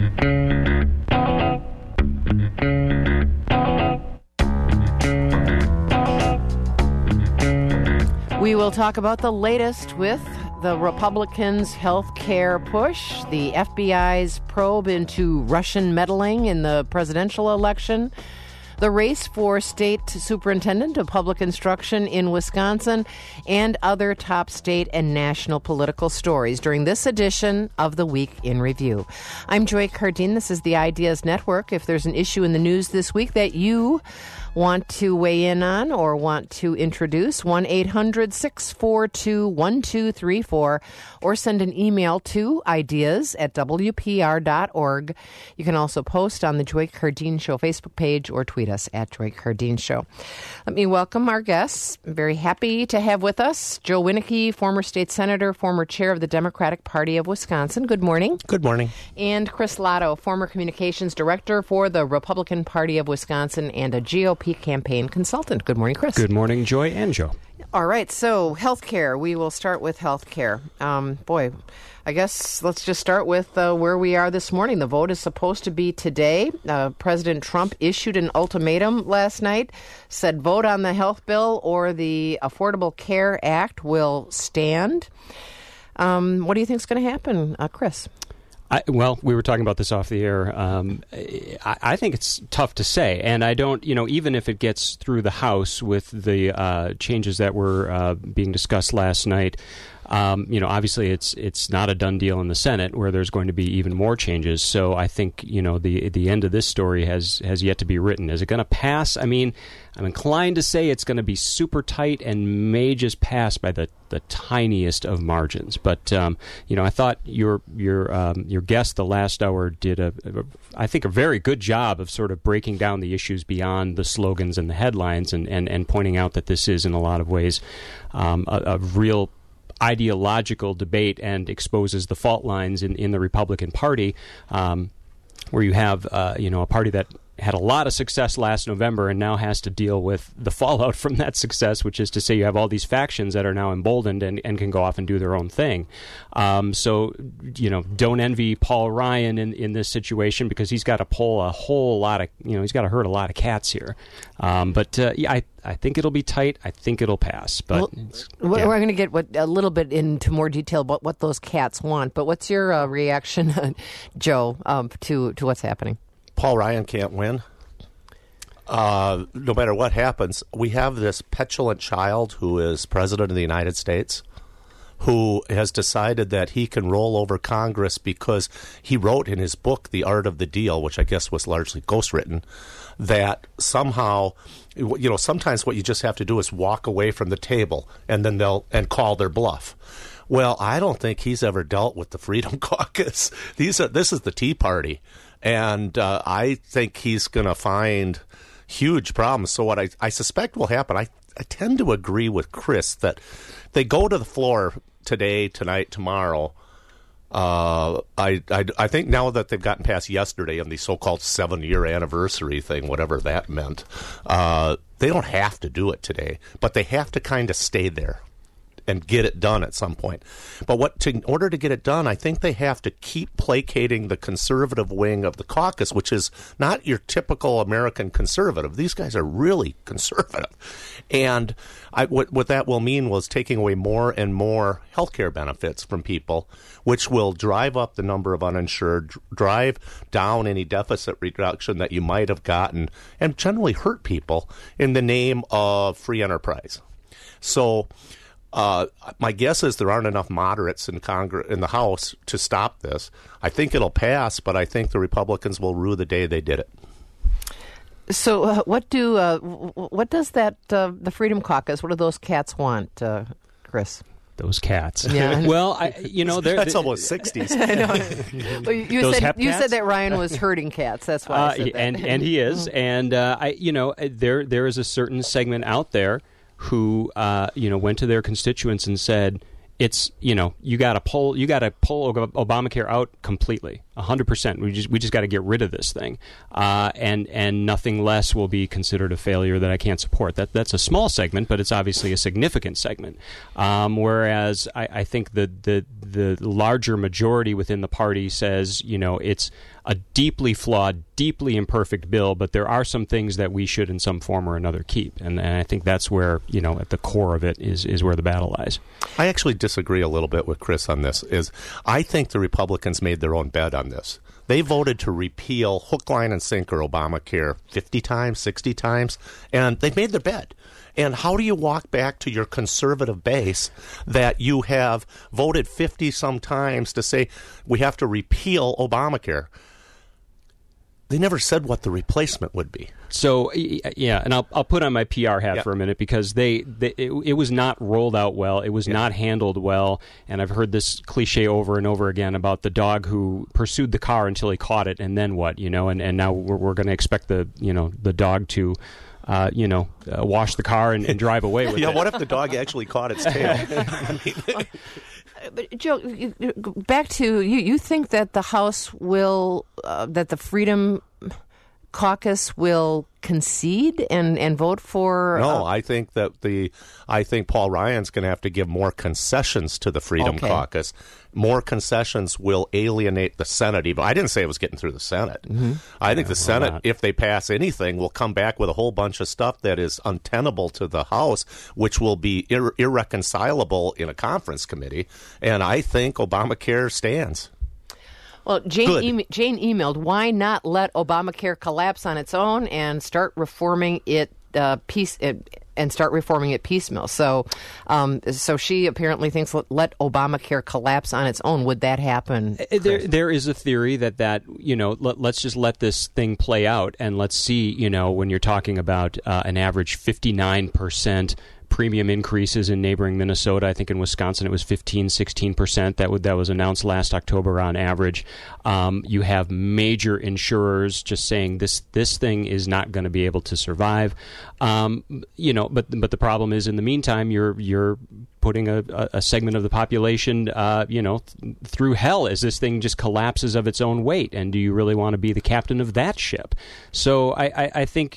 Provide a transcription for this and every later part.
We will talk about the latest with the Republicans' health care push, the FBI's probe into Russian meddling in the presidential election, the race for state superintendent of public instruction in Wisconsin, and other top state and national political stories during this edition of the Week in Review. I'm Joy Cardine. This is the Ideas Network. If there's an issue in the news this week that you want to weigh in on or want to introduce, 1-800-642-1234, or send an email to ideas@wpr.org. You can also post on the Joy Cardine Show Facebook page or tweet us at Joy Cardine Show. Let me welcome our guests. I'm very happy to have with us Joe Winnicke, former state senator, former chair of the Democratic Party of Wisconsin. Good morning. Good morning. And Chris Lotto, former communications director for the Republican Party of Wisconsin and a GOP campaign consultant. Good morning, Chris. Good morning, Joy and Joe. All right, so healthcare. We will start with healthcare. I guess let's just start with where we are this morning. The vote is supposed to be today. President Trump issued an ultimatum last night, said vote on the health bill or the Affordable Care Act will stand. What do you think is going to happen, Chris? Well, we were talking about this off the air. I think it's tough to say, and I don't, even if it gets through the House with the changes that were being discussed last night, obviously it's not a done deal in the Senate where there's going to be even more changes. So I think, the end of this story has yet to be written. Is it going to pass? I mean, I'm inclined to say it's going to be super tight and may just pass by the tiniest of margins. But, I thought your guest the last hour did I think a very good job of sort of breaking down the issues beyond the slogans and the headlines and pointing out that this is in a lot of ways a real ideological debate and exposes the fault lines in the Republican Party, where you have a party that had a lot of success last November and now has to deal with the fallout from that success, which is to say you have all these factions that are now emboldened and can go off and do their own thing. So don't envy Paul Ryan in this situation because he's got to pull a whole lot of, he's got to herd a lot of cats here. I think it'll be tight. I think it'll pass. But we're going to get a little bit into more detail about what those cats want. But what's your reaction, Joe, to what's happening? Paul Ryan can't win. No matter what happens, we have this petulant child who is president of the United States who has decided that he can roll over Congress because he wrote in his book, The Art of the Deal, which I guess was largely ghostwritten, that somehow, sometimes what you just have to do is walk away from the table and then they'll call their bluff. Well, I don't think he's ever dealt with the Freedom Caucus. This is the Tea Party. And I think he's going to find huge problems. So what I suspect will happen, I tend to agree with Chris that they go to the floor today, tonight, tomorrow. I think now that they've gotten past yesterday and the so-called 7-year anniversary thing, whatever that meant, they don't have to do it today, but they have to kind of stay there and get it done at some point. But in order to get it done, I think they have to keep placating the conservative wing of the caucus, which is not your typical American conservative. These guys are really conservative. And what that will mean was taking away more and more health care benefits from people, which will drive up the number of uninsured, drive down any deficit reduction that you might have gotten, and generally hurt people in the name of free enterprise. So my guess is there aren't enough moderates in the House to stop this. I think it'll pass, but I think the Republicans will rue the day they did it. So what does that the Freedom Caucus? What do those cats want, Chris? Those cats. Yeah. Well, that's almost 60s. I know. Well, you said that Ryan was herding cats. That's why I said that. And he is. And there is a certain segment out there who went to their constituents and said, it's, you got to pull Obamacare out completely, 100%. We just got to get rid of this thing, and nothing less will be considered a failure that I can't support. That's a small segment, but it's obviously a significant segment. Whereas I think the larger majority within the party says, it's a deeply flawed, deeply imperfect bill, but there are some things that we should in some form or another keep. And I think that's where, at the core of it is where the battle lies. I actually disagree a little bit with Chris on this. I think the Republicans made their own bed on this. They voted to repeal hook, line, and sinker Obamacare 50 times, 60 times, and they made their bed. And how do you walk back to your conservative base that you have voted 50-some times to say we have to repeal Obamacare? They never said what the replacement would be. So, yeah, and I'll put on my PR hat for a minute, because it was not rolled out well. It was not handled well. And I've heard this cliche over and over again about the dog who pursued the car until he caught it, and then what, and now we're going to expect the dog to wash the car and drive away with it. Yeah, what if the dog actually caught its tail? But Joe, back to you think that the House will, that the Freedom Caucus will concede and vote for? No, I think Paul Ryan's going to have to give more concessions to the Freedom Caucus. More concessions will alienate the Senate. Even I didn't say it was getting through the Senate. Mm-hmm. I think the Senate, if they pass anything, will come back with a whole bunch of stuff that is untenable to the House, which will be irreconcilable in a conference committee. And I think Obamacare stands. Well, Jane emailed, why not let Obamacare collapse on its own and start reforming it piecemeal? So she apparently thinks let Obamacare collapse on its own. Would that happen? There is a theory that let's just let this thing play out, and let's see, when you're talking about an average 59% premium increases in neighboring Minnesota. I think in Wisconsin it was 15-16% that was announced last October on average. You have major insurers just saying this thing is not going to be able to survive. But the problem is, in the meantime, you're putting a segment of the population, through hell as this thing just collapses of its own weight. And do you really want to be the captain of that ship? So I think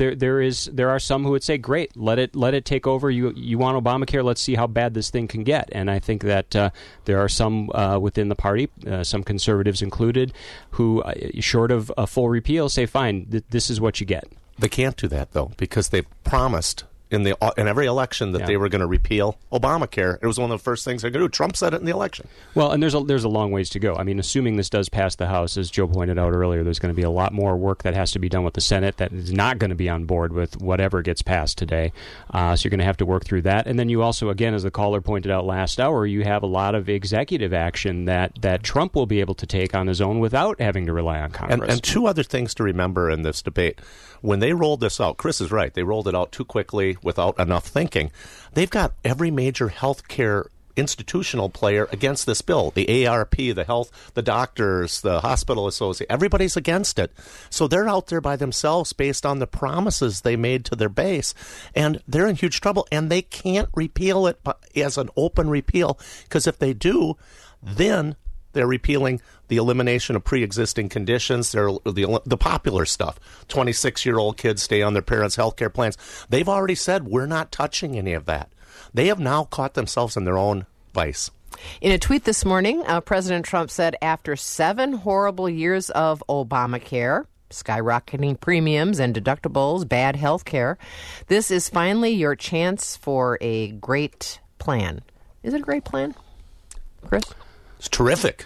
there are some who would say, great, let it take over. You want Obamacare? Let's see how bad this thing can get. And I think that there are some within the party, some conservatives included, who, short of a full repeal, say, fine, this is what you get. They can't do that, though, because they've promised in every election that they were going to repeal Obamacare. It was one of the first things they're going to do. Trump said it in the election. Well, and there's a long ways to go. I mean, assuming this does pass the House, as Joe pointed out earlier, there's going to be a lot more work that has to be done with the Senate that is not going to be on board with whatever gets passed today. So you're going to have to work through that. And then you also, again, as the caller pointed out last hour, you have a lot of executive action that Trump will be able to take on his own without having to rely on Congress. And two other things to remember in this debate. When they rolled this out, Chris is right, they rolled it out too quickly without enough thinking. They've got every major health care institutional player against this bill. The AARP, the doctors, the hospital association, everybody's against it. So they're out there by themselves based on the promises they made to their base. And they're in huge trouble. And they can't repeal it as an open repeal, because if they do, then they're repealing the elimination of pre-existing conditions. They're the popular stuff. 26-year-old kids stay on their parents' health care plans. They've already said, we're not touching any of that. They have now caught themselves in their own vice. In a tweet this morning, President Trump said, after 7 horrible years of Obamacare, skyrocketing premiums and deductibles, bad health care, this is finally your chance for a great plan. Is it a great plan, Chris? It's terrific.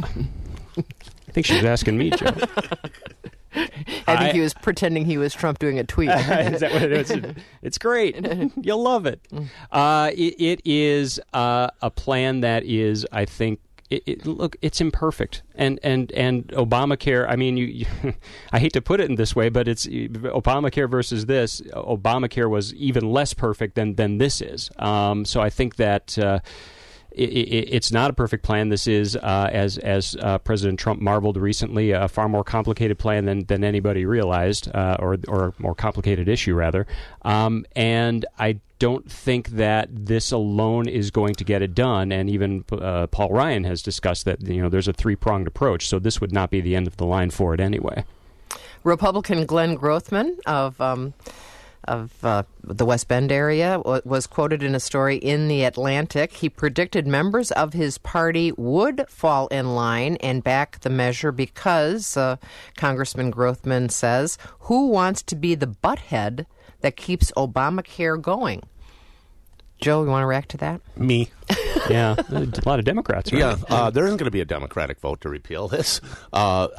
I think she was asking me, Joe. I think he was pretending he was Trump doing a tweet. Is that what it is? It's great. You'll love it. It is a plan that is, I think, look, it's imperfect. And Obamacare, I mean, I hate to put it in this way, but it's Obamacare versus this. Obamacare was even less perfect than this is. So I think that it's not a perfect plan. This is, as President Trump marveled recently, a far more complicated plan than anybody realized, or a more complicated issue, rather. And I don't think that this alone is going to get it done. And even Paul Ryan has discussed that there's a three-pronged approach. So this would not be the end of the line for it anyway. Republican Glenn Grothman of the West Bend area was quoted in a story in The Atlantic. He predicted members of his party would fall in line and back the measure because, Congressman Grothman says, who wants to be the butthead that keeps Obamacare going? Joe, you want to react to that? Me. Yeah, a lot of Democrats, right? Yeah, there isn't going to be a Democratic vote to repeal this. Well,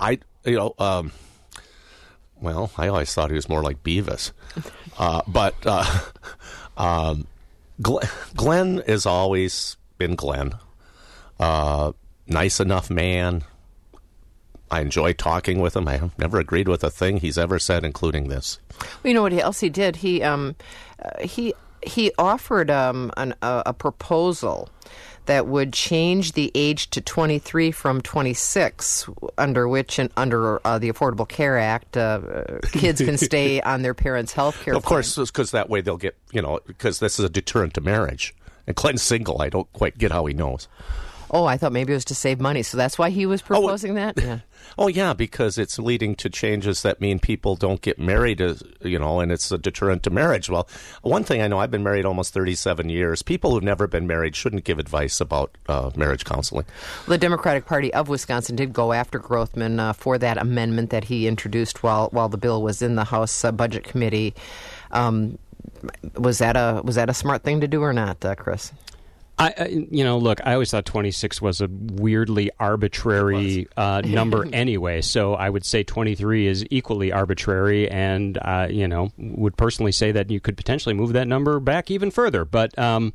I always thought he was more like Beavis. But Glenn has always been Glenn. Nice enough man. I enjoy talking with him. I have never agreed with a thing he's ever said, including this. Well, you know what else he did? He offered a proposal that would change the age to 23 from 26, under the Affordable Care Act, kids can stay on their parents' health care plan. Of course, because that way they'll get, because this is a deterrent to marriage. And Glenn's single. I don't quite get how he knows. Oh, I thought maybe it was to save money, so that's why he was proposing that? Yeah. Oh, yeah, because it's leading to changes that mean people don't get married, and it's a deterrent to marriage. Well, one thing I know, I've been married almost 37 years. People who've never been married shouldn't give advice about marriage counseling. The Democratic Party of Wisconsin did go after Grothman for that amendment that he introduced while the bill was in the House Budget Committee. Was that a smart thing to do or not, Chris? Look, I always thought 26 was a weirdly arbitrary number anyway, so I would say 23 is equally arbitrary and, would personally say that you could potentially move that number back even further. But, but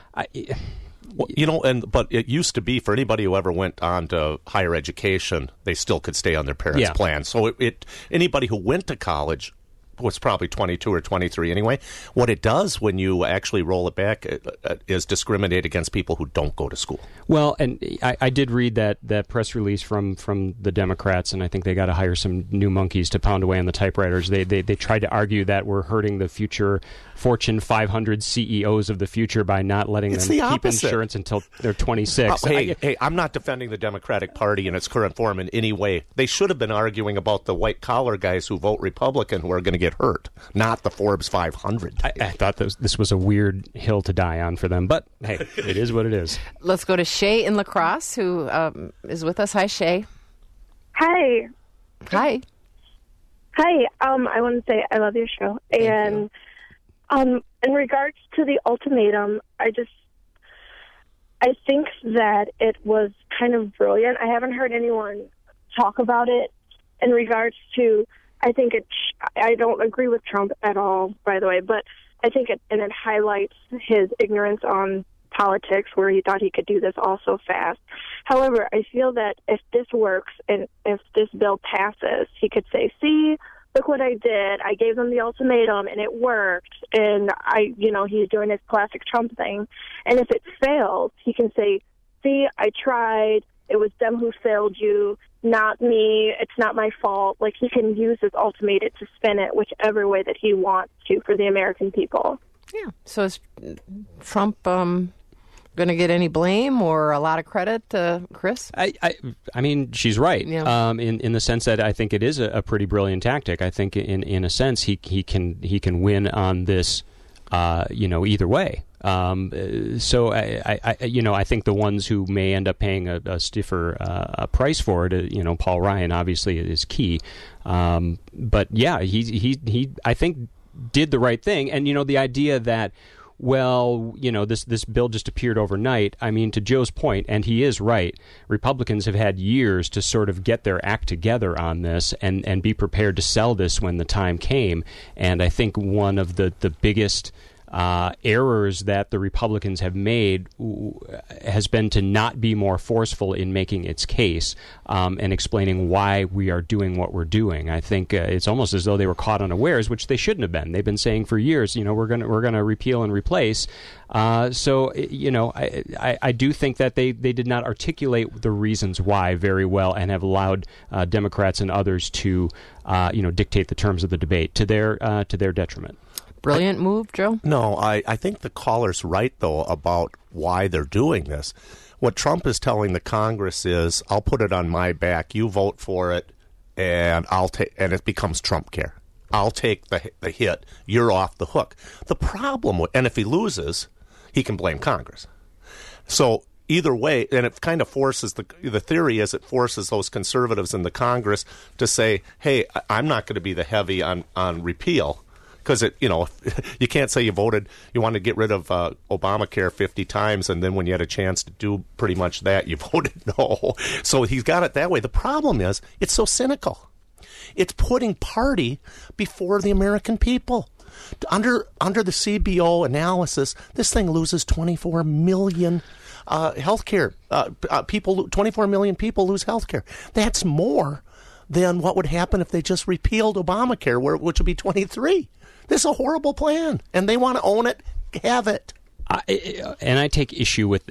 it used to be for anybody who ever went on to higher education, they still could stay on their parents' plan. So anybody who went to college was probably 22 or 23 anyway. What it does when you actually roll it back is discriminate against people who don't go to school. Well, and I did read that press release from the Democrats, and I think they got to hire some new monkeys to pound away on the typewriters. They tried to argue that we're hurting the future Fortune 500 CEOs of the future by not letting them keep insurance until they're 26. Hey, I'm not defending the Democratic Party in its current form in any way. They should have been arguing about the white-collar guys who vote Republican who are going to get hurt, not the Forbes 500. I thought this was a weird hill to die on for them, but hey, it is what it is. Let's go to Shay in La Crosse, who is with us. Hi, Shay. Hi. Hi. Hi. I want to say I love your show. And in regards to the ultimatum, I think that it was kind of brilliant. I haven't heard anyone talk about it in regards to, I don't agree with Trump at all, by the way, but I think it highlights his ignorance on politics, where he thought he could do this all so fast. However, I feel that if this works and if this bill passes, he could say, look what I did. I gave them the ultimatum and it worked. And he's doing his classic Trump thing. And if it fails, he can say, see, I tried. It was them who failed you, not me. It's not my fault. Like, he can use his ultimatum to spin it whichever way that he wants to for the American people. Yeah. So is Trump going to get any blame or a lot of credit, Chris? I mean, she's right. Yeah. In the sense that I think it is a pretty brilliant tactic. I think in a sense he can win on this, either way. So I think the ones who may end up paying a stiffer price for it, Paul Ryan obviously is key. But yeah, he I think did the right thing. And the idea that, well, this bill just appeared overnight. I mean, to Joe's point, and he is right, Republicans have had years to sort of get their act together on this and be prepared to sell this when the time came. And I think one of the biggest errors that the Republicans have made has been to not be more forceful in making its case and explaining why we are doing what we're doing. I think it's almost as though they were caught unawares, which they shouldn't have been. They've been saying for years, we're going to repeal and replace. So I do think that they did not articulate the reasons why very well and have allowed Democrats and others to dictate the terms of the debate to their detriment. Brilliant move, Joe? No, I think the caller's right, though, about why they're doing this. What Trump is telling the Congress is, I'll put it on my back, you vote for it, and and it becomes Trump care. I'll take the hit, you're off the hook. The problem, and if he loses, he can blame Congress. So either way, and it kind of forces, the theory is it forces those conservatives in the Congress to say, hey, I'm not going to be the heavy on repeal. Because you can't say you wanted to get rid of Obamacare 50 times, and then when you had a chance to do pretty much that, you voted no. So he's got it that way. The problem is, it's so cynical. It's putting party before the American people. Under the CBO analysis, this thing loses 24 million healthcare people. 24 million people lose healthcare. That's more than what would happen if they just repealed Obamacare, which would be 23. This is a horrible plan, and they want to own it, have it. And I take issue with, the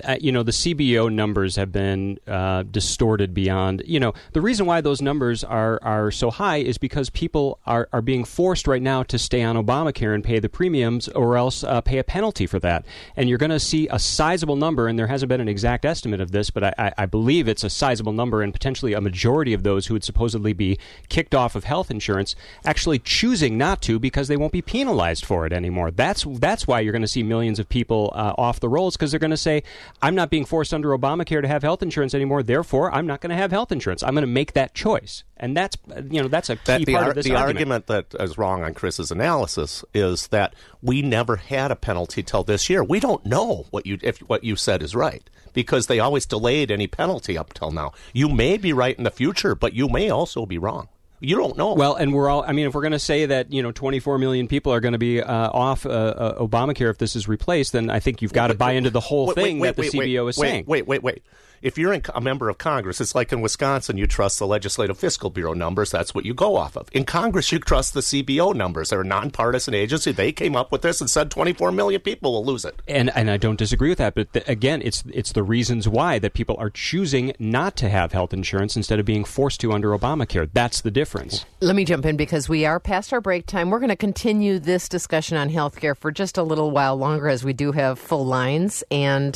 CBO numbers have been distorted beyond, the reason why those numbers are so high is because people are being forced right now to stay on Obamacare and pay the premiums or else pay a penalty for that. And you're going to see a sizable number, and there hasn't been an exact estimate of this, but I believe it's a sizable number and potentially a majority of those who would supposedly be kicked off of health insurance actually choosing not to because they won't be penalized for it anymore. That's why you're going to see millions of people off the rolls, because they're going to say, I'm not being forced under Obamacare to have health insurance anymore, therefore I'm not going to have health insurance. I'm going to make that choice. And that's a key part of this the argument. argument that is wrong on Chris's analysis is that we never had a penalty till this year. We don't know if what you said is right, because they always delayed any penalty up till now. You may be right in the future, but you may also be wrong. You don't know. Well, and if we're going to say that 24 million people are going to be off Obamacare if this is replaced, then I think you've got to buy into the whole thing that the CBO is saying. Wait. If you're a member of Congress, it's like in Wisconsin, you trust the Legislative Fiscal Bureau numbers. That's what you go off of. In Congress, you trust the CBO numbers. They're a nonpartisan agency. They came up with this and said 24 million people will lose it. And I don't disagree with that. But again, it's the reasons why that people are choosing not to have health insurance instead of being forced to under Obamacare. That's the difference. Let me jump in because we are past our break time. We're going to continue this discussion on health care for just a little while longer, as we do have full lines. And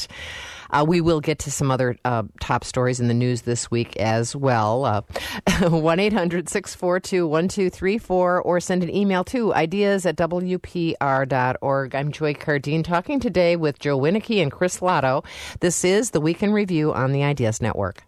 we will get to some other top stories in the news this week as well. 1-800-642-1234 or send an email to ideas@wpr.org. I'm Joy Cardine talking today with Joe Winnicke and Chris Lotto. This is the Week in Review on the Ideas Network.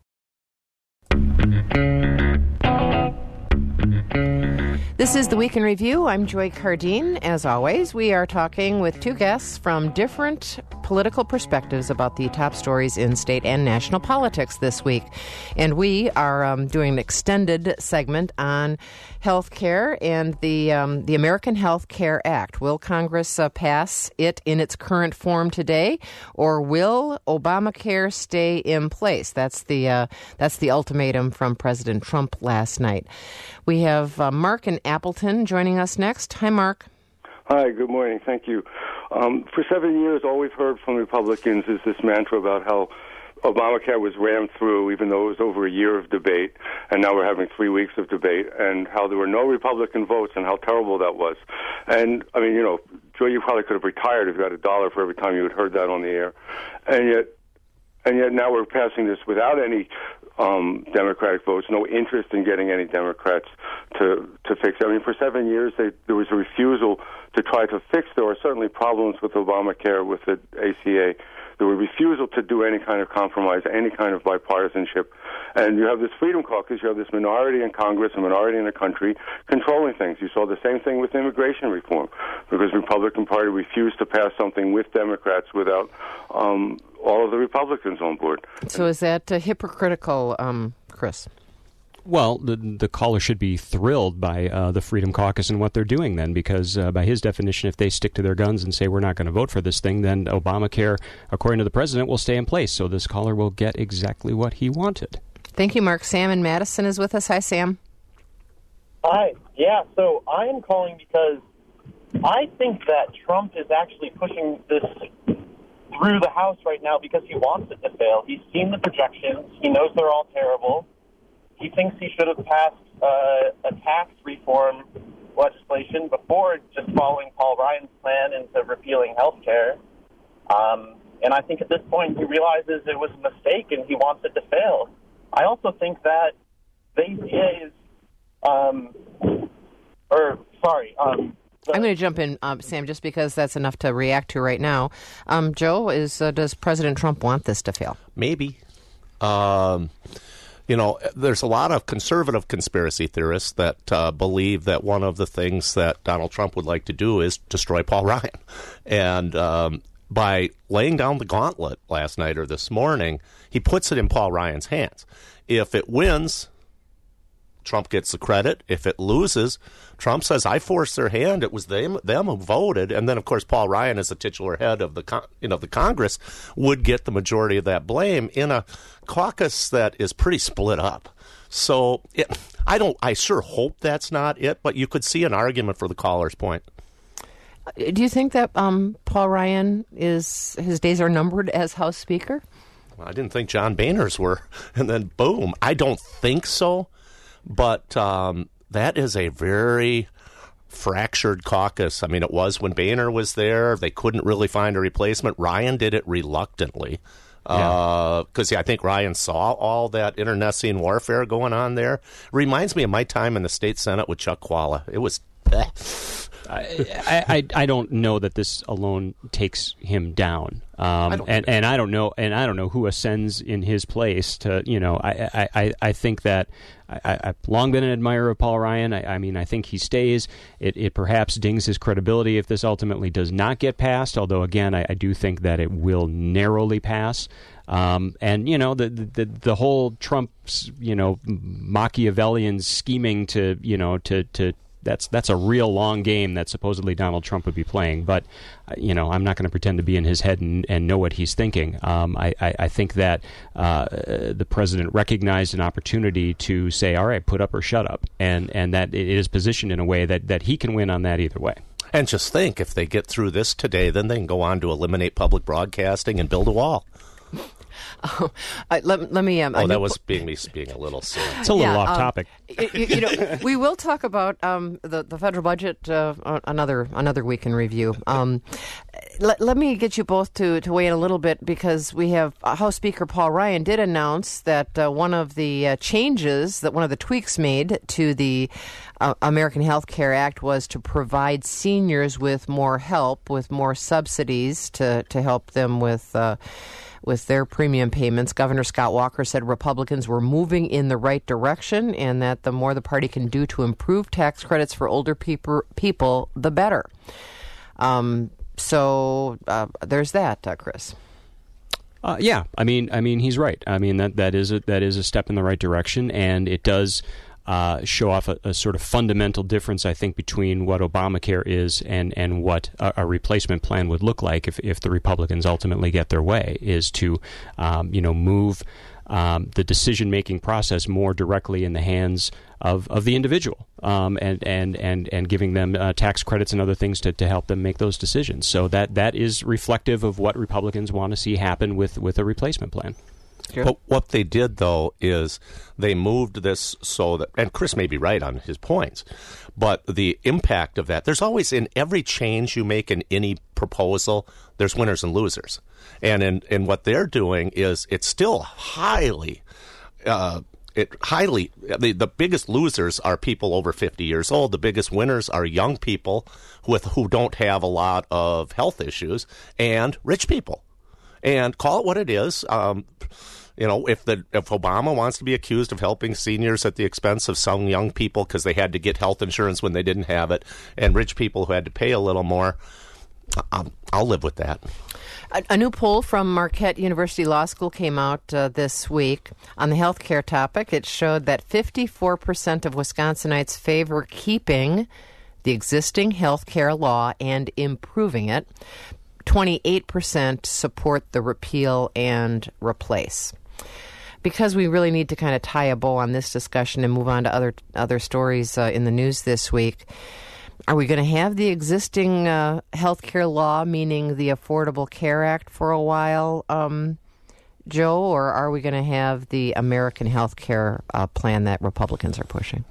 This is the Week in Review. I'm Joy Cardine. As always, we are talking with two guests from different political perspectives about the top stories in state and national politics this week. And we are doing an extended segment on health care and the American Health Care Act. Will Congress pass it in its current form today, or will Obamacare stay in place? That's the ultimatum from President Trump last night. We have Mark in Appleton joining us next. Hi, Mark. Hi, good morning. Thank you. For 7 years, all we've heard from Republicans is this mantra about how Obamacare was rammed through, even though it was over a year of debate, and now we're having 3 weeks of debate, and how there were no Republican votes and how terrible that was. And, I mean, Joe, you probably could have retired if you had $1 for every time you had heard that on the air. And yet now we're passing this without any Democratic votes, no interest in getting any Democrats to fix it. I mean, for 7 years, there was a refusal to try to fix. There were certainly problems with Obamacare, with the ACA. There was refusal to do any kind of compromise, any kind of bipartisanship. And you have this Freedom Caucus, you have this minority in Congress, a minority in the country, controlling things. You saw the same thing with immigration reform, because the Republican Party refused to pass something with Democrats without all of the Republicans on board. So is that hypocritical, Chris? Well, the caller should be thrilled by the Freedom Caucus and what they're doing then, because by his definition, if they stick to their guns and say we're not going to vote for this thing, then Obamacare, according to the president, will stay in place. So this caller will get exactly what he wanted. Thank you, Mark. Sam in Madison is with us. Hi, Sam. Hi. Yeah, so I am calling because I think that Trump is actually pushing this through the House right now because he wants it to fail. He's seen the projections. He knows they're all terrible. He thinks he should have passed a tax reform legislation before just following Paul Ryan's plan into repealing health care. And I think at this point he realizes it was a mistake and he wants it to fail. I also think that the ACA is, I'm going to jump in, Sam, just because that's enough to react to right now. Joe, does President Trump want this to fail? Maybe. There's a lot of conservative conspiracy theorists that believe that one of the things that Donald Trump would like to do is destroy Paul Ryan. And by laying down the gauntlet last night or this morning, he puts it in Paul Ryan's hands. If it wins, Trump gets the credit. If it loses, Trump says, I forced their hand. It was them who voted. And then, of course, Paul Ryan, as the titular head of the Congress, would get the majority of that blame in a caucus that is pretty split up. So I sure hope that's not it, but you could see an argument for the caller's point. Do you think that Paul Ryan his days are numbered as House Speaker? Well, I didn't think John Boehner's were. And then, boom. I don't think so. But that is a very fractured caucus. I mean, it was when Boehner was there. They couldn't really find a replacement. Ryan did it reluctantly because I think Ryan saw all that internecine warfare going on there. Reminds me of my time in the state Senate with Chuck Chvala. It was... I don't know that this alone takes him down, and I don't know who ascends in his place to. I think that I've long been an admirer of Paul Ryan. I think he stays. It perhaps dings his credibility if this ultimately does not get passed. Although again, I do think that it will narrowly pass. And the whole Trump's Machiavellian scheming to that's a real long game that supposedly Donald Trump would be playing. But, I'm not going to pretend to be in his head and know what he's thinking. I think that the president recognized an opportunity to say, all right, put up or shut up, and that it is positioned in a way that he can win on that either way. And just think, if they get through this today, then they can go on to eliminate public broadcasting and build a wall. Let me. That was me being a little silly. It's a little off topic. We will talk about the federal budget another week in review. Let me get you both to weigh in a little bit, because we have House Speaker Paul Ryan did announce that one of the changes, that one of the tweaks made to the American Health Care Act was to provide seniors with more help, with more subsidies to help them with their premium payments. Governor Scott Walker said Republicans were moving in the right direction, and that the more the party can do to improve tax credits for older people, the better. So there's that, Chris. Yeah, I mean, he's right. I mean, that is a step in the right direction, and it does show off a sort of fundamental difference, I think, between what Obamacare is and what a replacement plan would look like if the Republicans ultimately get their way, is to move the decision-making process more directly in the hands of the individual, and giving them tax credits and other things to help them make those decisions. So that is reflective of what Republicans want to see happen with a replacement plan. Sure. But what they did, though, is they moved this so that, and Chris may be right on his points, but the impact of that, there's always, in every change you make in any proposal, there's winners and losers. And in what they're doing is it's still highly, the biggest losers are people over 50 years old. The biggest winners are young people who don't have a lot of health issues, and rich people. And call it what it is. If Obama wants to be accused of helping seniors at the expense of some young people because they had to get health insurance when they didn't have it, and rich people who had to pay a little more, I'll live with that. A new poll from Marquette University Law School came out this week on the health care topic. It showed that 54% of Wisconsinites favor keeping the existing health care law and improving it. 28% support the repeal and replace. Because we really need to kind of tie a bow on this discussion and move on to other stories in the news this week, are we going to have the existing health care law, meaning the Affordable Care Act, for a while, Joe, or are we going to have the American health care plan that Republicans are pushing?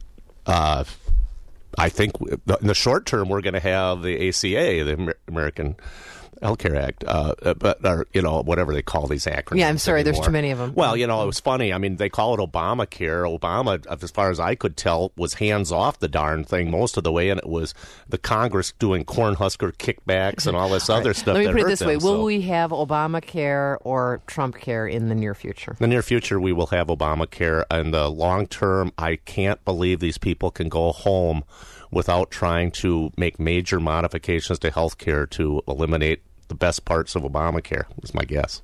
I think in the short term, we're going to have the ACA, the American Health Care Act, or whatever they call these acronyms. Yeah, I'm sorry, anymore. There's too many of them. Well, it was funny. I mean, they call it Obamacare. Obama, as far as I could tell, was hands off the darn thing most of the way, and it was the Congress doing Cornhusker kickbacks and all this other stuff. Let me that put it hurt this them, way: will we have Obamacare or Trump care in the near future? In the near future, we will have Obamacare. In the long term, I can't believe these people can go home without trying to make major modifications to health care to eliminate the best parts of Obamacare, is my guess.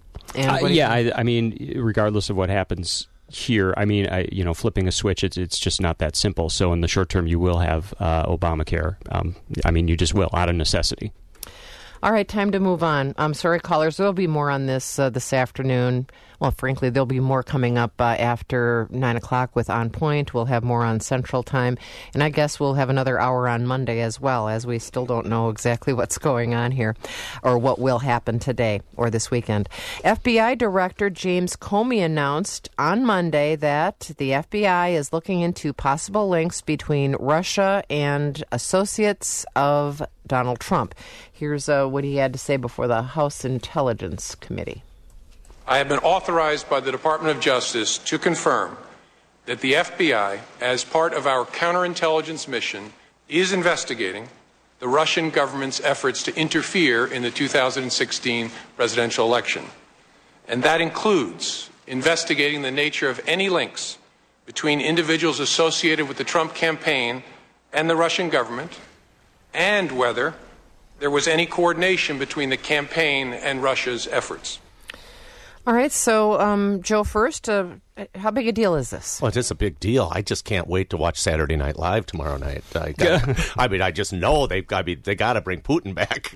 I mean, regardless of what happens here, I mean, flipping a switch, it's just not that simple. So in the short term, you will have Obamacare. You just will, out of necessity. All right, time to move on. I'm sorry, callers, there'll be more on this afternoon. Well, frankly, there'll be more coming up after 9 o'clock with On Point. We'll have more on Central Time. And I guess we'll have another hour on Monday as well, as we still don't know exactly what's going on here or what will happen today or this weekend. FBI Director James Comey announced on Monday that the FBI is looking into possible links between Russia and associates of Donald Trump. Here's what he had to say before the House Intelligence Committee. I have been authorized by the Department of Justice to confirm that the FBI, as part of our counterintelligence mission, is investigating the Russian government's efforts to interfere in the 2016 presidential election. And that includes investigating the nature of any links between individuals associated with the Trump campaign and the Russian government, and whether there was any coordination between the campaign and Russia's efforts. All right, so, Joe, first, how big a deal is this? Well, it is a big deal. I just can't wait to watch Saturday Night Live tomorrow night. I just know they got to bring Putin back.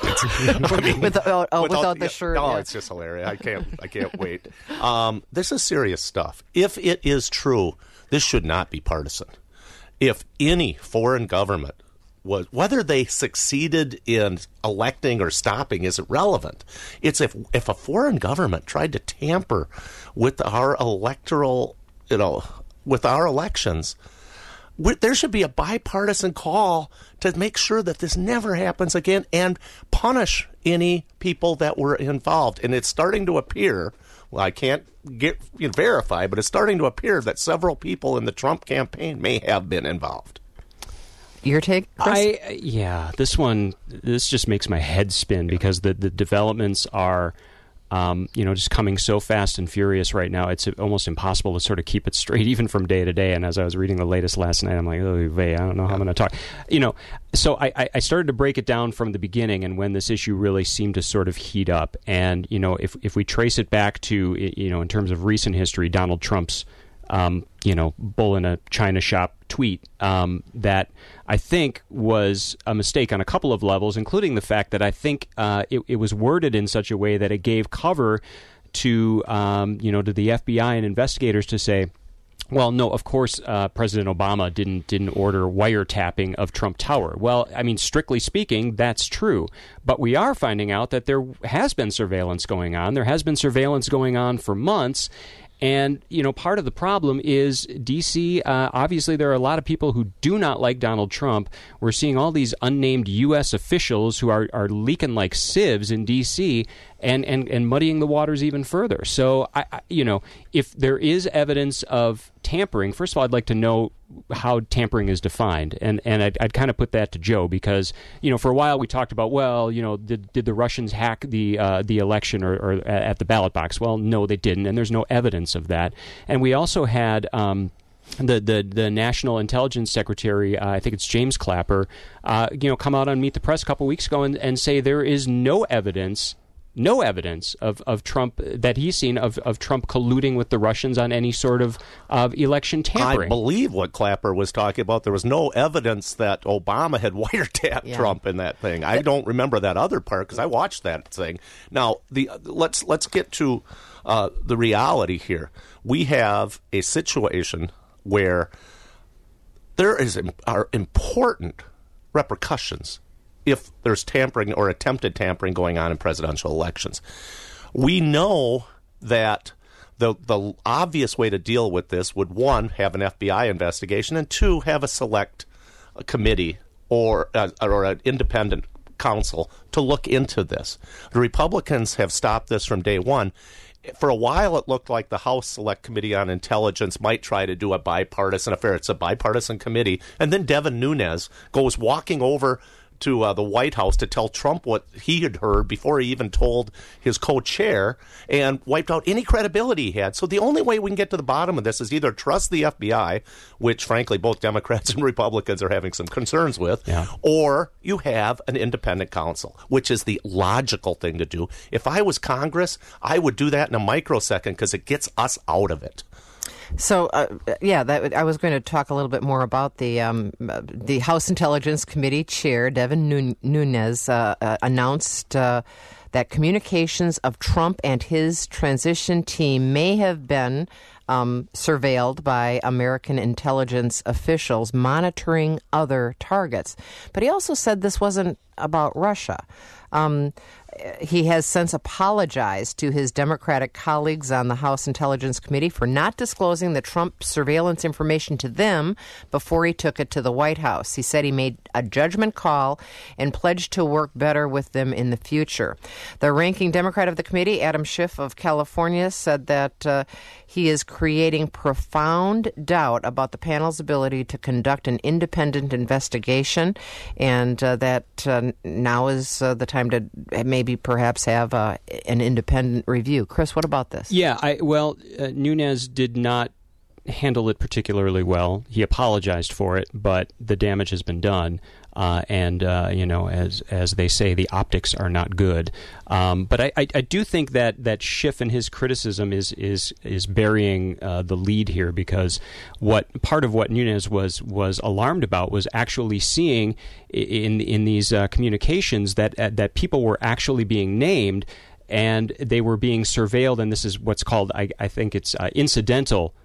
Without the shirt. No, yeah. It's just hilarious. I can't wait. This is serious stuff. If it is true, this should not be partisan. If any foreign government whether they succeeded in electing or stopping isn't relevant. It's if a foreign government tried to tamper with our electoral, with our elections, there should be a bipartisan call to make sure that this never happens again and punish any people that were involved. And it's starting to appear, well, I can't verify, but it's starting to appear that several people in the Trump campaign may have been involved. Your take, Chris? This just makes my head spin because the developments are, just coming so fast and furious right now. It's almost impossible to sort of keep it straight, even from day to day. And as I was reading the latest last night, I'm like, I don't know how I'm going to talk. So I started to break it down from the beginning and when this issue really seemed to sort of heat up. And, if we trace it back to, in terms of recent history, Donald Trump's bull in a china shop tweet that I think was a mistake on a couple of levels, including the fact that I think it was worded in such a way that it gave cover to the FBI and investigators to say, well, no, of course, President Obama didn't order wiretapping of Trump Tower. Well, I mean, strictly speaking, that's true. But we are finding out that there has been surveillance going on. There has been surveillance going on for months. And, part of the problem is D.C., obviously there are a lot of people who do not like Donald Trump. We're seeing all these unnamed U.S. officials who are leaking like sieves in D.C. and muddying the waters even further. So, if there is evidence of tampering, first of all, I'd like to know how tampering is defined. And I'd kind of put that to Joe because, for a while we talked about, well, did the Russians hack the election or at the ballot box? Well, no, they didn't. And there's no evidence of that. And we also had the National Intelligence Secretary, I think it's James Clapper, come out on Meet the Press a couple weeks ago and say there is no evidence of Trump that he's seen of Trump colluding with the Russians on any sort of election tampering. I believe what Clapper was talking about. There was no evidence that Obama had wiretapped Trump in that thing. I don't remember that other part because I watched that thing. Now, let's get to the reality here. We have a situation where there are important repercussions if there's tampering or attempted tampering going on in presidential elections. We know that the obvious way to deal with this would, one, have an FBI investigation, and two, have a select committee or an independent counsel to look into this. The Republicans have stopped this from day one. For a while, it looked like the House Select Committee on Intelligence might try to do a bipartisan affair. It's a bipartisan committee. And then Devin Nunes goes walking over to the White House to tell Trump what he had heard before he even told his co-chair, and wiped out any credibility he had. So the only way we can get to the bottom of this is either trust the FBI, which frankly both Democrats and Republicans are having some concerns with, or you have an independent counsel, which is the logical thing to do. If I was Congress, I would do that in a microsecond because it gets us out of it. So, I was going to talk a little bit more about the House Intelligence Committee Chair, Devin Nunes, announced that communications of Trump and his transition team may have been surveilled by American intelligence officials monitoring other targets. But he also said this wasn't about Russia. He has since apologized to his Democratic colleagues on the House Intelligence Committee for not disclosing the Trump surveillance information to them before he took it to the White House. He said he made a judgment call and pledged to work better with them in the future. The ranking Democrat of the committee, Adam Schiff of California, said that he is creating profound doubt about the panel's ability to conduct an independent investigation, and that now is the time to maybe perhaps have an independent review. Chris, what about this? Yeah, Nunes did not handle it particularly well. He apologized for it, but the damage has been done. As they say, the optics are not good. But I do think that Schiff and his criticism is burying the lead here, because part of what Nunes was alarmed about was actually seeing in these communications that people were actually being named and they were being surveilled, and this is what's called, I think it's incidental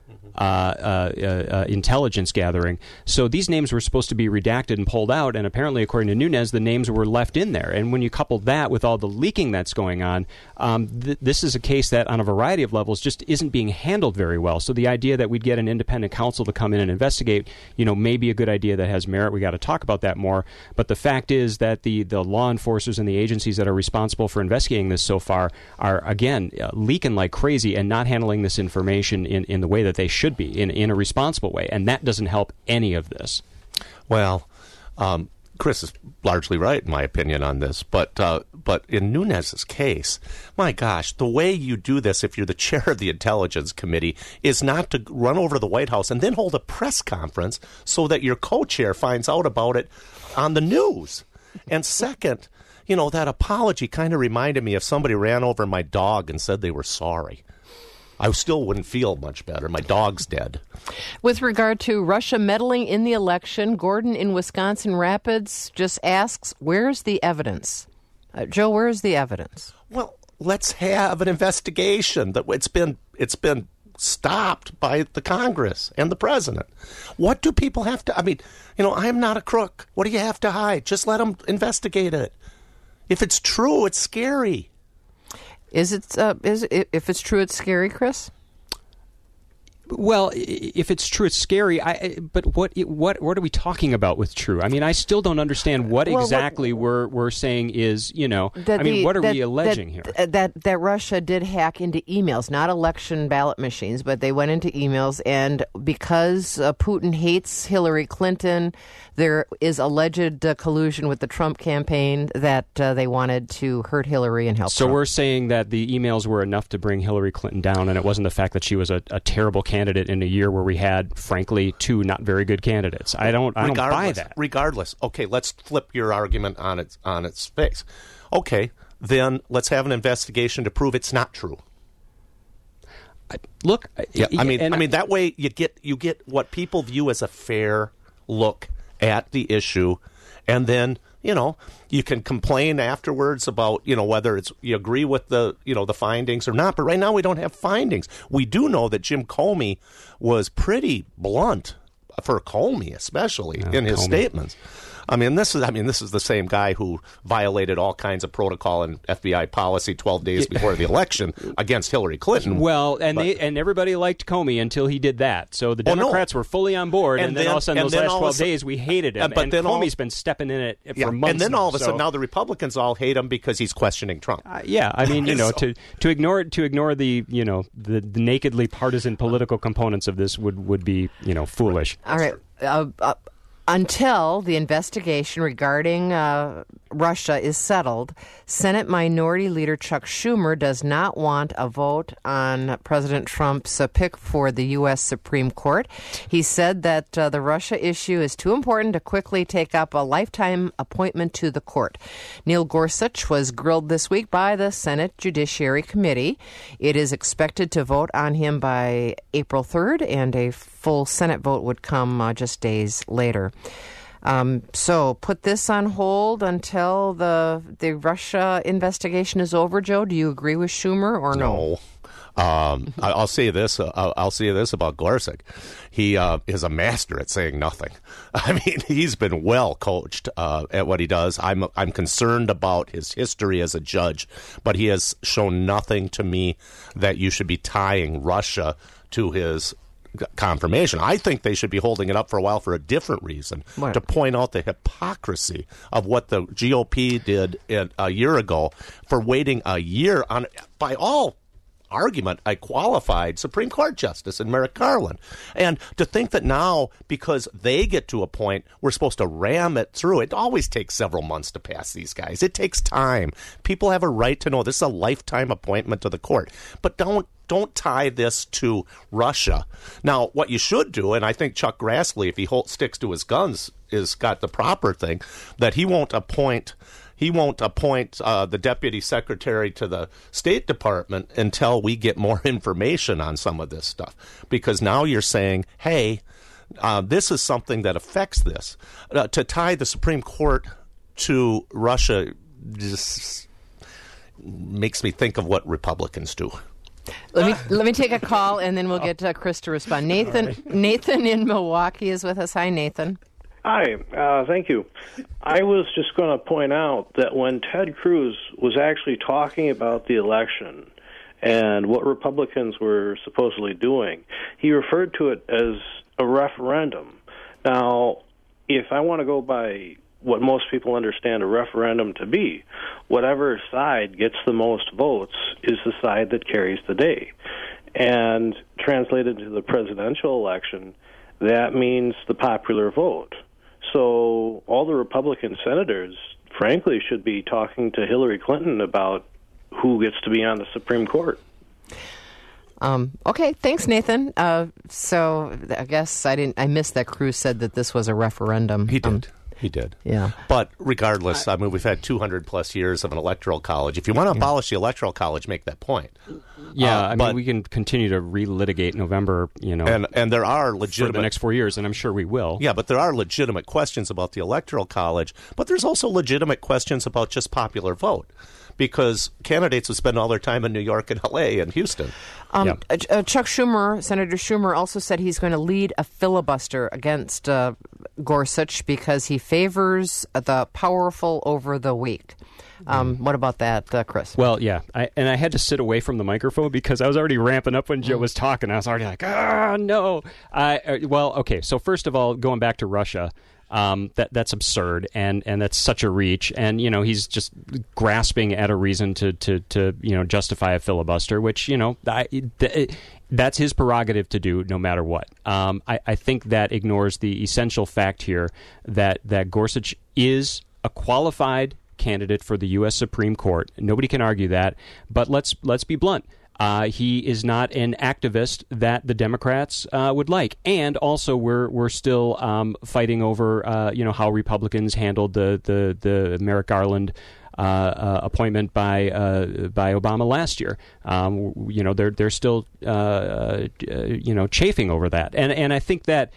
intelligence gathering. So these names were supposed to be redacted and pulled out, and apparently, according to Nunes, the names were left in there. And when you couple that with all the leaking that's going on, this is a case that on a variety of levels just isn't being handled very well. So the idea that we'd get an independent counsel to come in and investigate, may be a good idea that has merit. We got to talk about that more. But the fact is that the law enforcers and the agencies that are responsible for investigating this so far are, again, leaking like crazy and not handling this information in the way that they should be, in a responsible way, and that doesn't help any of this. Well, Chris is largely right, in my opinion, on this, but in Nunes' case, my gosh, the way you do this if you're the chair of the Intelligence Committee is not to run over to the White House and then hold a press conference so that your co-chair finds out about it on the news. And second, that apology kind of reminded me if somebody ran over my dog and said they were sorry. I still wouldn't feel much better. My dog's dead. With regard to Russia meddling in the election, Gordon in Wisconsin Rapids just asks, where's the evidence? Joe, where's the evidence? Well, let's have an investigation. It's been stopped by the Congress and the president. What do people have to... I'm not a crook. What do you have to hide? Just let them investigate it. If it's true, it's scary. If it's true, it's scary, Chris? Well, if it's true, it's scary. But what are we talking about with true? I still don't understand what exactly we're saying is, what are we alleging here? That Russia did hack into emails, not election ballot machines, but they went into emails, and because Putin hates Hillary Clinton, there is alleged collusion with the Trump campaign that they wanted to hurt Hillary and help Trump. So we're saying that the emails were enough to bring Hillary Clinton down, and it wasn't the fact that she was a terrible candidate candidate in a year where we had, frankly, two not very good candidates. I don't buy that. Regardless, okay, let's flip your argument on its face. Okay, then let's have an investigation to prove it's not true. Look, I mean that way you get what people view as a fair look at the issue, and then you can complain afterwards about whether you agree with the the findings or not. But right now we don't have findings. We do know that Jim Comey was pretty blunt, for Comey especially, in his statements. This is the same guy who violated all kinds of protocol and FBI policy 12 days before the election against Hillary Clinton. Well, and everybody liked Comey until he did that. So the Democrats were fully on board, and then all of a sudden, those last 12 days, we hated him. And then Comey's been stepping in it for months. And then all of a sudden, now the Republicans all hate him because he's questioning Trump. To ignore the the nakedly partisan political components of this would be foolish. All right. Until the investigation regarding Russia is settled, Senate Minority Leader Chuck Schumer does not want a vote on President Trump's pick for the U.S. Supreme Court. He said that the Russia issue is too important to quickly take up a lifetime appointment to the court. Neil Gorsuch was grilled this week by the Senate Judiciary Committee. It is expected to vote on him by April 3rd, and a full Senate vote would come just days later. So put this on hold until the Russia investigation is over. Joe, do you agree with Schumer or no? I'll say this. I'll say this about Gorsuch. He is a master at saying nothing. I mean, he's been well coached at what he does. I'm concerned about his history as a judge, but he has shown nothing to me that you should be tying Russia to his confirmation. I think they should be holding it up for a while for a different reason, to point out the hypocrisy of what the GOP did a year ago for waiting a year on, by all argument, a qualified Supreme Court justice in Merrick Garland. And to think that now, because they get to a point, we're supposed to ram it through. It always takes several months to pass these guys. It takes time. People have a right to know this is a lifetime appointment to the court. But don't tie this to Russia. Now, what you should do, and I think Chuck Grassley, if he sticks to his guns, is got the proper thing, that he won't appoint the deputy secretary to the State Department until we get more information on some of this stuff. Because now you're saying, hey, this is something that affects this. To tie the Supreme Court to Russia just makes me think of what Republicans do. Let me take a call, and then we'll get Chris to respond. Nathan in Milwaukee is with us. Hi, Nathan. Hi, thank you. I was just going to point out that when Ted Cruz was actually talking about the election and what Republicans were supposedly doing, he referred to it as a referendum. Now, if I want to go by what most people understand a referendum to be, whatever side gets the most votes is the side that carries the day. And translated to the presidential election, that means the popular vote. So all the Republican senators, frankly, should be talking to Hillary Clinton about who gets to be on the Supreme Court. Okay, thanks, Nathan. So I guess I missed that Cruz said that this was a referendum. He did. He did. Yeah. But regardless, I mean, we've had 200 plus years of an electoral college. If you want to abolish the electoral college, make that point. Yeah, I mean, we can continue to relitigate November, and there are legitimate for the next 4 years, and I'm sure we will. Yeah, but there are legitimate questions about the electoral college, but there's also legitimate questions about just popular vote. Because candidates would spend all their time in New York and L.A. and Houston. Chuck Schumer, Senator Schumer, also said he's going to lead a filibuster against Gorsuch because he favors the powerful over the weak. What about that, Chris? Well, yeah. I had to sit away from the microphone because I was already ramping up when Joe was talking. I was already like, no. Well, okay. So first of all, going back to Russia, that's absurd, and that's such a reach, and he's just grasping at a reason to justify a filibuster, which that's his prerogative to do no matter what. I think that ignores the essential fact here that Gorsuch is a qualified candidate for the U.S. Supreme Court. Nobody can argue that, but let's be blunt. He is not an activist that the Democrats would like. And also, we're still fighting over how Republicans handled the Merrick Garland appointment by Obama last year. They're still chafing over that, and I think that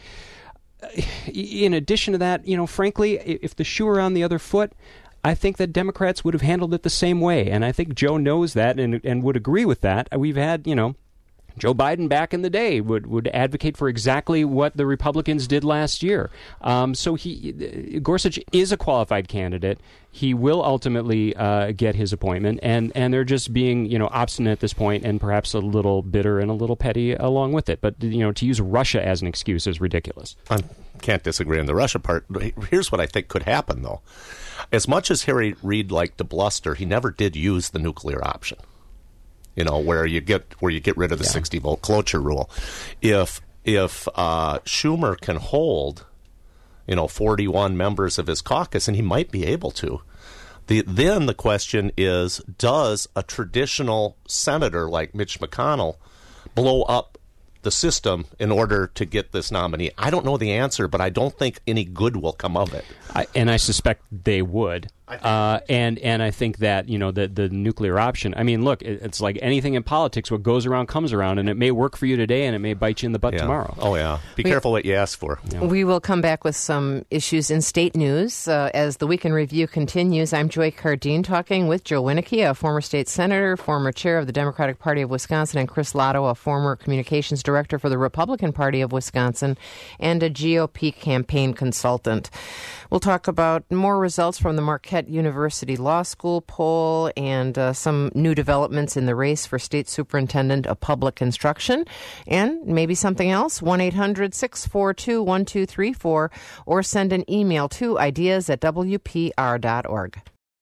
in addition to that, frankly, if the shoe were on the other foot, I think that Democrats would have handled it the same way, and I think Joe knows that and would agree with that. We've had Joe Biden back in the day would advocate for exactly what the Republicans did last year. So Gorsuch is a qualified candidate. He will ultimately get his appointment, and they're just being obstinate at this point, and perhaps a little bitter and a little petty along with it. But to use Russia as an excuse is ridiculous. I can't disagree on the Russia part. Here's what I think could happen, though. As much as Harry Reid liked to bluster, he never did use the nuclear option. Where you get rid of the 60-vote cloture rule. If Schumer can hold, 41 members of his caucus, and he might be able to, then the question is, does a traditional senator like Mitch McConnell blow up the system in order to get this nominee? I don't know the answer, but I don't think any good will come of it. I suspect they would. And I think that the nuclear option. I mean, look, it's like anything in politics. What goes around comes around, and it may work for you today, and it may bite you in the butt tomorrow. Oh yeah, be careful what you ask for. Yeah. We will come back with some issues in state news as the Week in Review continues. I'm Joy Cardine talking with Joe Winnicke, a former state senator, former chair of the Democratic Party of Wisconsin, and Chris Lotto, a former communications director for the Republican Party of Wisconsin, and a GOP campaign consultant. We'll talk about more results from the Marquette University Law School poll and some new developments in the race for State Superintendent of Public Instruction, and maybe something else. 1-800-642-1234, or send an email to ideas@wpr.org.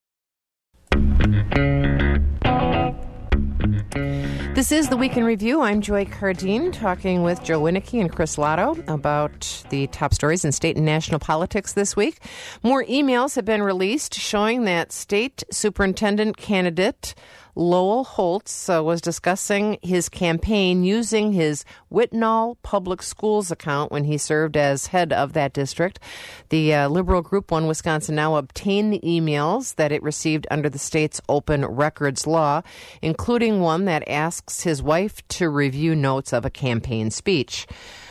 This is the Week in Review. I'm Joy Cardine, talking with Joe Winnicke and Chris Lotto about the top stories in state and national politics this week. More emails have been released showing that state superintendent candidate Lowell Holtz was discussing his campaign using his Whitnall Public Schools account when he served as head of that district. The liberal group One Wisconsin Now obtained the emails that it received under the state's open records law, including one that asks his wife to review notes of a campaign speech.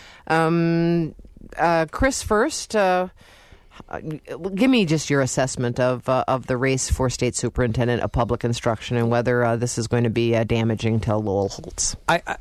Chris, first, give me just your assessment of the race for state superintendent of public instruction and whether this is going to be damaging to Lowell Holtz.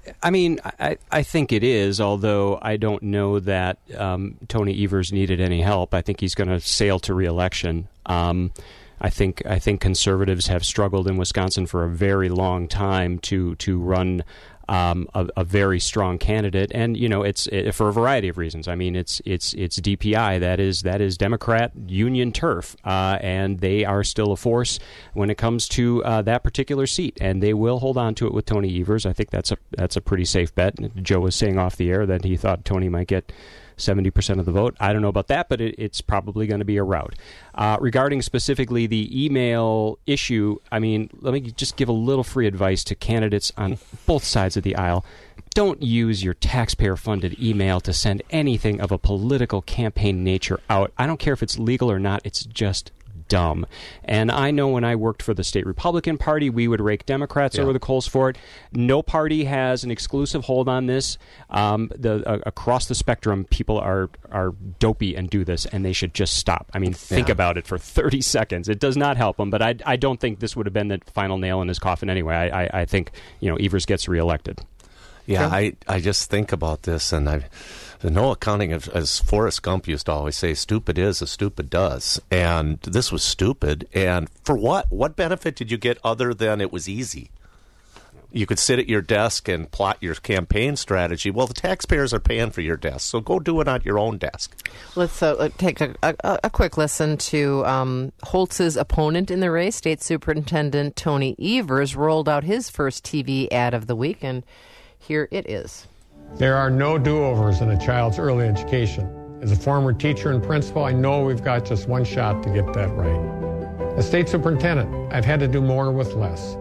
I think it is, although I don't know that Tony Evers needed any help. I think he's going to sail to re-election. I think conservatives have struggled in Wisconsin for a very long time to run a very strong candidate, and it's for a variety of reasons. I mean, it's DPI, that is Democrat Union turf, and they are still a force when it comes to that particular seat, and they will hold on to it with Tony Evers. I think that's a pretty safe bet. Joe was saying off the air that he thought Tony might get 70% of the vote. I don't know about that, but it's probably going to be a rout. Regarding specifically the email issue, I mean, let me just give a little free advice to candidates on both sides of the aisle. Don't use your taxpayer-funded email to send anything of a political campaign nature out. I don't care if it's legal or not. It's just dumb. And I know when I worked for the state Republican Party, we would rake Democrats over the coals for it. No party has an exclusive hold on this. Across the spectrum, people are dopey and do this, and they should just stop. I mean, think about it for 30 seconds. It does not help them, but I don't think this would have been the final nail in his coffin anyway. I think Evers gets reelected. Yeah, I just think about this, and the no accounting of, as Forrest Gump used to always say, stupid is as stupid does. And this was stupid. And for what? What benefit did you get other than it was easy? You could sit at your desk and plot your campaign strategy. Well, the taxpayers are paying for your desk, so go do it on your own desk. Let's take a quick listen to Holtz's opponent in the race. State Superintendent Tony Evers rolled out his first TV ad of the week, and here it is. There are no do-overs in a child's early education. As a former teacher and principal, I know we've got just one shot to get that right. As state superintendent, I've had to do more with less.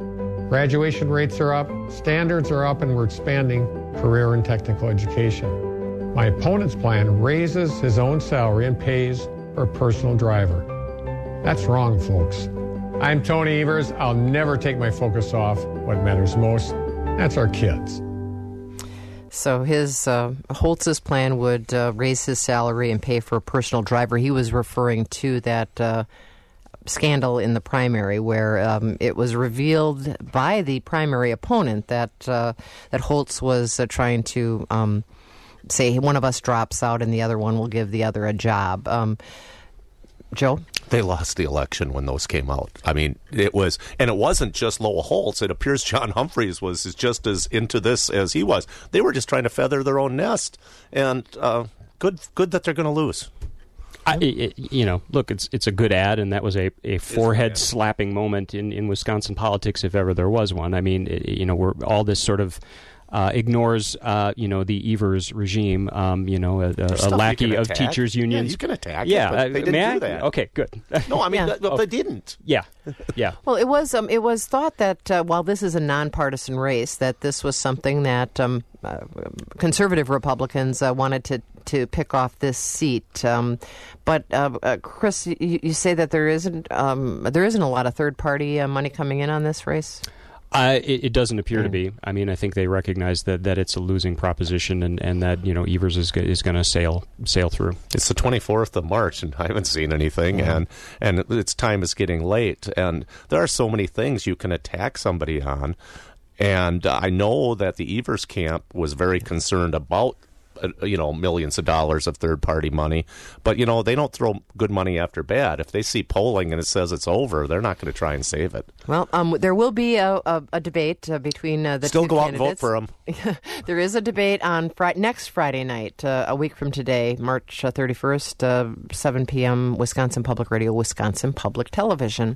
Graduation rates are up, standards are up, and we're expanding career and technical education. My opponent's plan raises his own salary and pays for a personal driver. That's wrong, folks. I'm Tony Evers. I'll never take my focus off what matters most. That's our kids. So Holtz's plan would raise his salary and pay for a personal driver. He was referring to that scandal in the primary where it was revealed by the primary opponent that Holtz was trying to say one of us drops out and the other one will give the other a job. Joe? They lost the election when those came out. I mean, it wasn't just Lowell Holtz. It appears John Humphreys was just as into this as he was. They were just trying to feather their own nest, and good that they're going to lose. Look, it's a good ad, and that was a forehead slapping moment in Wisconsin politics, if ever there was one. I mean, we're all this sort of ignores, the Evers regime, a lackey of teachers' unions. Yeah, you can attack it, but they didn't do that. Okay, good. No, I mean, they didn't. Yeah. Well, it was thought that while this is a nonpartisan race, that this was something that conservative Republicans wanted to pick off this seat. But Chris, you say that there isn't a lot of third-party money coming in on this race? It doesn't appear to be. I mean, I think they recognize that it's a losing proposition, and that Evers is going to sail through. It's the 24th of March, and I haven't seen anything, and its time is getting late. And there are so many things you can attack somebody on. And I know that the Evers camp was very concerned about millions of dollars of third-party money. But, they don't throw good money after bad. If they see polling and it says it's over, they're not going to try and save it. Well, there will be a debate between the Still two go candidates. Out and vote for them. There is a debate on next Friday night, a week from today, March 31st, 7 p.m., Wisconsin Public Radio, Wisconsin Public Television.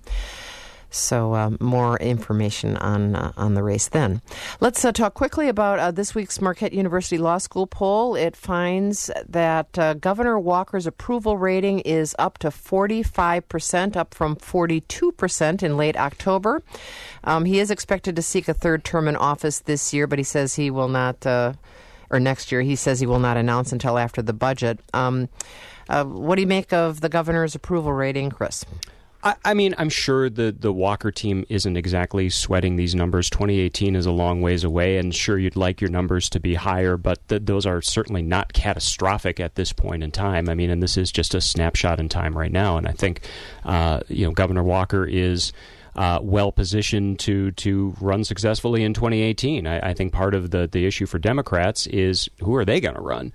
So more information on the race then. Let's talk quickly about this week's Marquette University Law School poll. It finds that Governor Walker's approval rating is up to 45%, up from 42% in late October. He is expected to seek a third term in office this year, but he says he will not, or next year, he says he will not announce until after the budget. What do you make of the governor's approval rating, Chris? I mean, I'm sure the Walker team isn't exactly sweating these numbers. 2018 is a long ways away, and sure, you'd like your numbers to be higher, but those are certainly not catastrophic at this point in time. I mean, and this is just a snapshot in time right now, and I think, Governor Walker is well positioned to run successfully in 2018. I think part of the issue for Democrats is who are they going to run?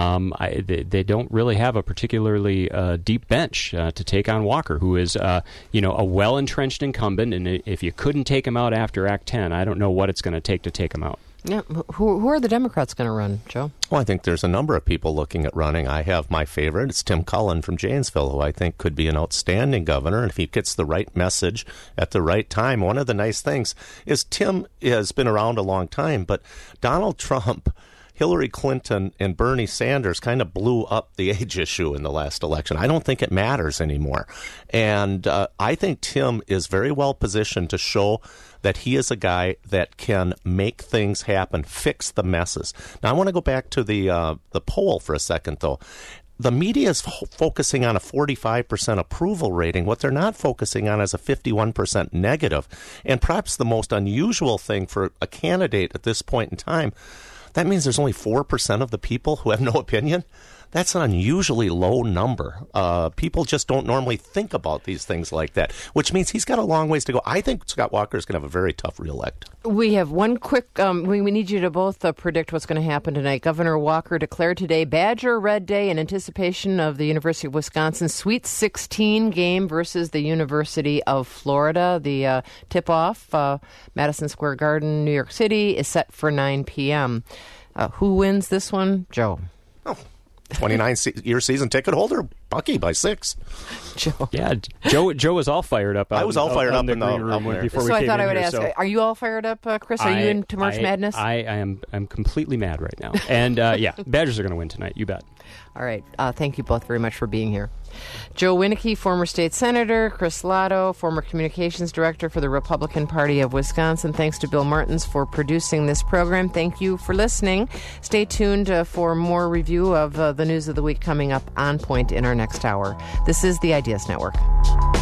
They don't really have a particularly deep bench to take on Walker, who is a well-entrenched incumbent, and if you couldn't take him out after Act 10, I don't know what it's going to take him out. Yeah, who are the Democrats going to run, Joe? Well, I think there's a number of people looking at running. I have my favorite. It's Tim Cullen from Janesville, who I think could be an outstanding governor. And if he gets the right message at the right time, one of the nice things is Tim has been around a long time, but Donald Trump, Hillary Clinton, and Bernie Sanders kind of blew up the age issue in the last election. I don't think it matters anymore. And I think Tim is very well positioned to show that he is a guy that can make things happen, fix the messes. Now, I want to go back to the poll for a second, though. The media is focusing on a 45% approval rating. What they're not focusing on is a 51% negative. And perhaps the most unusual thing for a candidate at this point in time, that means there's only 4% of the people who have no opinion. That's an unusually low number. People just don't normally think about these things like that, which means he's got a long ways to go. I think Scott Walker is going to have a very tough reelect. We have one quick, we need you to both predict what's going to happen tonight. Governor Walker declared today Badger Red Day in anticipation of the University of Wisconsin Sweet 16 game versus the University of Florida. The tip-off, Madison Square Garden, New York City, is set for 9 p.m. Who wins this one? Joe. 29-year season ticket holder Bucky by 6. Joe. Yeah, Joe was all fired up. I was all fired up in the in green room there. before we So I came thought in I would here, ask, so are you all fired up, Chris? Are you into March Madness? I'm completely mad right now. And Badgers are going to win tonight. You bet. All right. Thank you both very much for being here. Joe Winnicke, former state senator. Chris Lotto, former communications director for the Republican Party of Wisconsin. Thanks to Bill Martins for producing this program. Thank you for listening. Stay tuned for more review of the news of the week coming up on point in our next hour. This is the Ideas Network.